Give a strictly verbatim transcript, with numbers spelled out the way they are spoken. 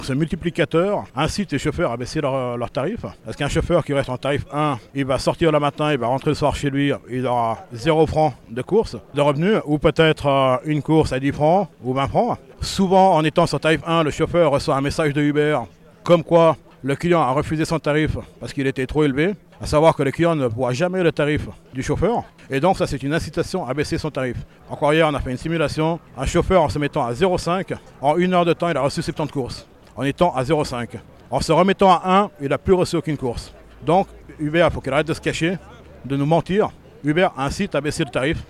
Ce multiplicateur incite les chauffeurs à baisser leur, leur tarif. Parce qu'un chauffeur qui reste en tarif un, il va sortir le matin, il va rentrer le soir chez lui, il aura zéro francs de course, de revenus, ou peut-être euh, une course à dix francs ou vingt francs. Souvent, en étant sur tarif un, le chauffeur reçoit un message de Uber comme quoi le client a refusé son tarif parce qu'il était trop élevé. À savoir que le client ne voit jamais le tarif du chauffeur. Et donc ça, c'est une incitation à baisser son tarif. Encore hier, on a fait une simulation. Un chauffeur, en se mettant à zéro virgule cinq, en une heure de temps, il a reçu soixante-dix courses. En étant à zéro virgule cinq. En se remettant à un, il n'a plus reçu aucune course. Donc Uber, il faut qu'il arrête de se cacher, de nous mentir. Uber incite à baisser le tarif.